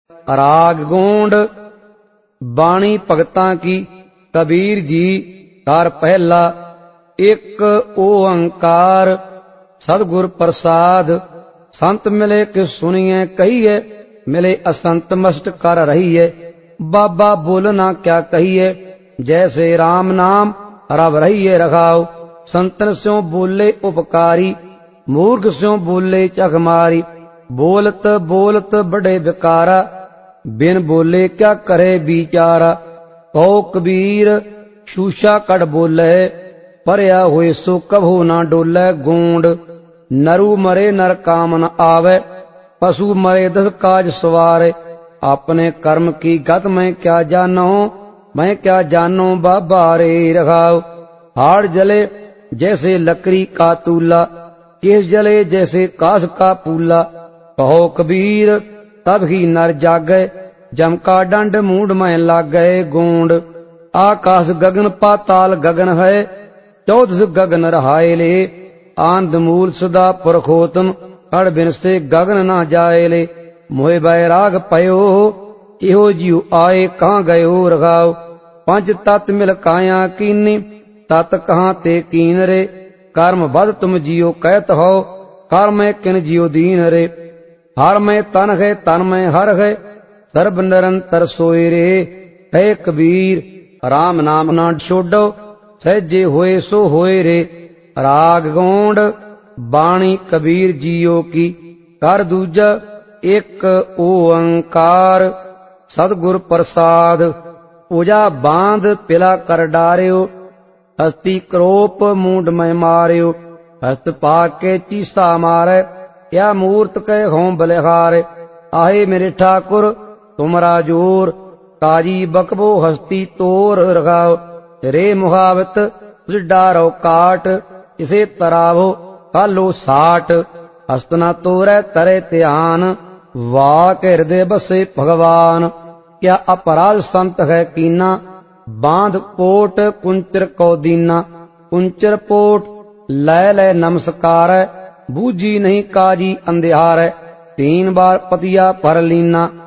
राग गोंड बाणी भगतां की। कबीर जी कार पहला एक ओंकार सतगुर प्रसाद। संत मिले कि सुनिए कहिए, मिले असंत मस्त कर रहिए। बाबा बोलना क्या कहिए, जैसे राम नाम रव रहिए रखाओ। संतन स्यों बोले उपकारी, मूर्ख स्यों बोले चखमारी। बोलत बोलत बड़े विकारा, बिन बोले क्या करे बिचारा। कहो कबीर शूशा कड़ बोले, परया हुए सो कभो ना डोले। गोंड नरु मरे नर काम न आवे, पशु मरे दस काज सवारे। अपने कर्म की गत मैं क्या जानो, मैं क्या जानो बाबा रे रखाओ। हाड़ जले जैसे लकड़ी का तूला, केस जले जैसे कास का पूला। कहो कबीर तब ही नर जागे, जम का दंड मूड में लाग गए। गोंड आकाश गगन पाताल गगन है, चौदस गगन रहाए ले। आंध मूल सदा पुरखोतम, कड़ बिन से गगन ना जाए ले। मोहे बैराग पयो, इहो जीव आए कहाँ गयो रखाओ। पंच तत् मिल काया कीनी, तत् कहाँ ते कीन रे। कर्म बद तुम जियो कहत हो, कर्म किन जियो दीन रे। हर में तन है तन में हर है, सर्ब निरंतर सोए रे। है कबीर राम नाम ना छोड़ो, सहजे होए सो होए रे। राग गोंड बाणी कबीर जियो की। कर दूजा एक ओंकार सतगुर प्रसाद। पूजा बांध पिला कर डारियो, हस्ती क्रोप मूंड में मारियो। हस्त पाके चीसा मारे, या मूर्त के हों बलिहारे। आहे मेरे ठाकुर तुमरा जोर, काजी बकबो हस्ती तोर रखाओ। रे मुहावत तुझ डारो काट, इसे तरावो कालो साठ। हस्तना तोरे तरे ध्यान, वाक हृदय बसे भगवान। क्या अपराध संत है कीना, बांध पोट कुंचर को दीना। कुंचर पोट लै लै नमस्कार, बूझी नहीं काजी अंधियार। 3 बार पतिया पर लीना,